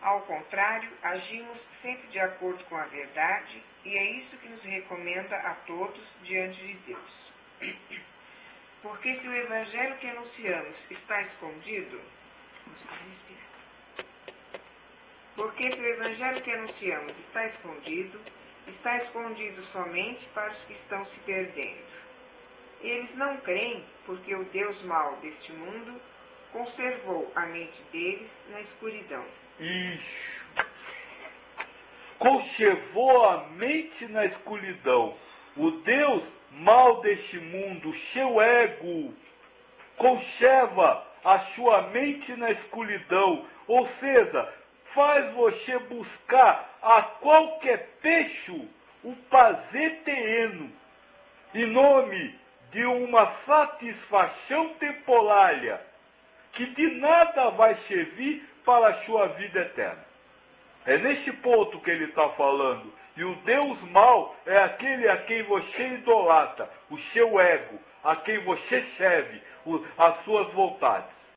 Ao contrário, agimos sempre de acordo com a verdade, e é isso que nos recomenda a todos diante de Deus. Porque se o evangelho que anunciamos está escondido, está escondido somente para os que estão se perdendo. Eles não creem porque o Deus mau deste mundo conservou a mente deles na escuridão. Isso. Conservou a mente na escuridão. O Deus mau deste mundo, o seu ego, conserva a sua mente na escuridão. Ou seja, faz você buscar a qualquer preço o prazer terreno, em nome de uma satisfação temporária, que de nada vai servir para a sua vida eterna. É nesse ponto que ele está falando. E o Deus mau é aquele a quem você idolatra, o seu ego, a quem você serve, as suas vontades.